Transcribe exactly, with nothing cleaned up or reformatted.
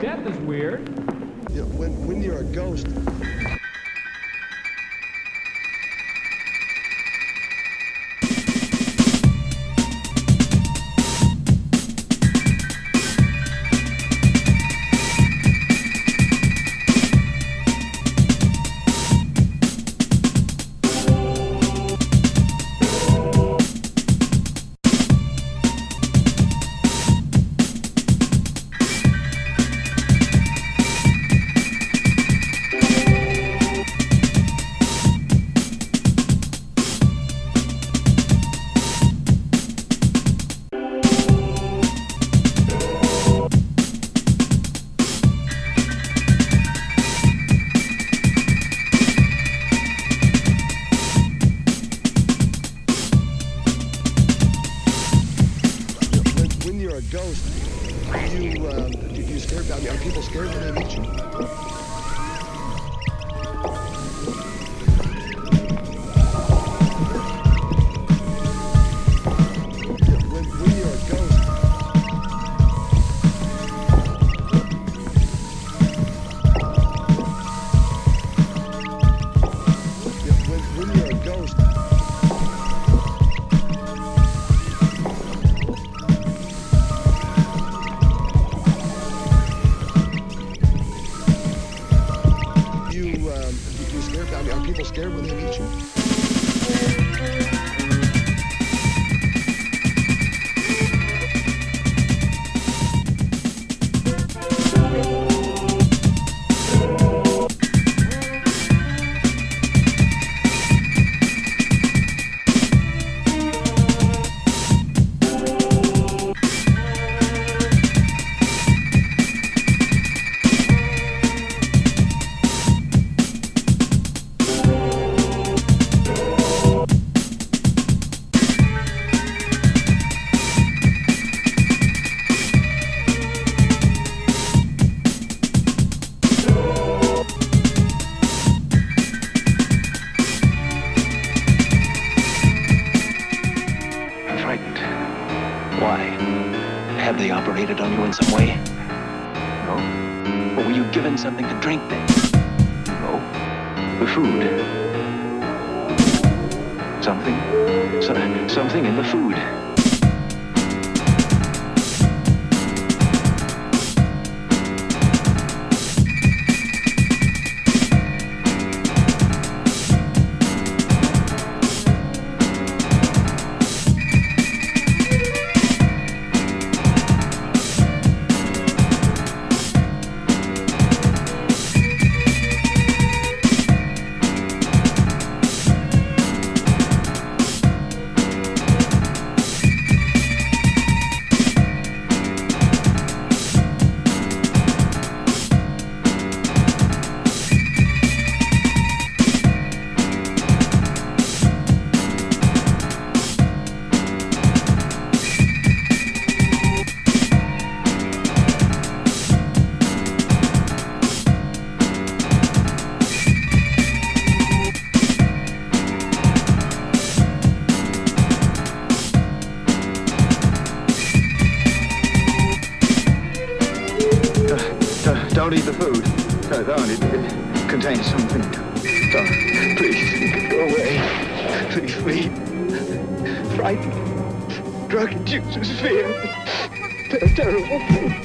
Death is weird. Yeah, when, when you're a ghost... You're a ghost. You, um, you, you scared? I mean, are people scared when they meet you? Yeah, when, when you're a ghost. Yeah, when, when you're a ghost. I mean, are people scared when they meet you? Why? Have they operated on you in some way? No? Or were you given something to drink then? No? The food? Something? So, something in the food. Don't eat the food. No, don't. It, it contains something. Don't. Please, go away. Please, please. Frightened. Drug-induced fear. Ter- terrible.